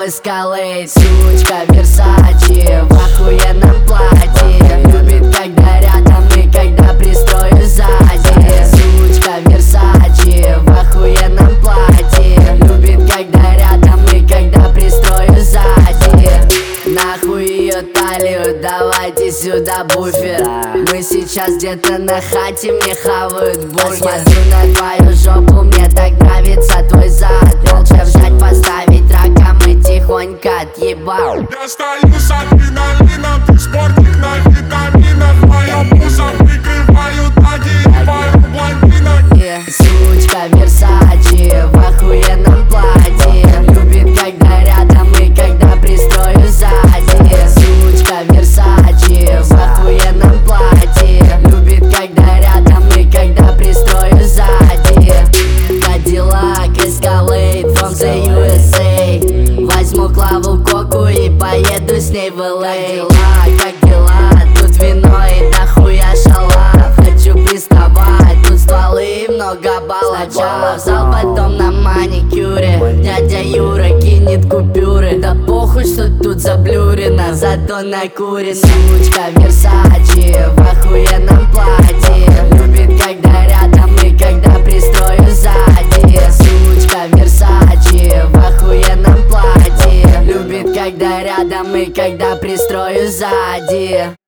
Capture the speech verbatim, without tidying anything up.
Escalade. Сучка Versace в охуенном платье, любит, когда рядом и когда пристрою сзади. Сучка Versace в охуенном платье, любит, когда рядом и когда пристрою сзади. Нахуй ее талию, давайте сюда буфер. Мы сейчас где-то на хате, мне хавают бургер. Смотрю на твою жопу, мне так нравится твой зад. Молча взять, поставить раком и тихонько отъебал. Я стою с адреналином, ты спортик на витаминах. Моё пузо прикрывают ноги, ебаю блондинок. Yeah. Сучка Versace в охуенном платье, любит, когда рядом и когда пристрою сзади. Сучка Versace в охуенном платье, любит, когда рядом и когда пристрою сзади. Cadillac Escalade from the ю эс эй. Возьму Клаву Коку и поеду с ней в эл эй. Как дела, как дела? Тут вино и дохуя шалав. Хочу приставать, тут стволы и много баллов. Сначала в зал, потом на маникюре. Дядя Юра кинет купюры. Да похуй, что тут заблюрено, зато накурено. Сучка Versace в охуенном платье, любит, когда рядом и когда пристрою сзади. Сучка Versace в охуенном платье, любит, когда рядом и когда пристрою сзади.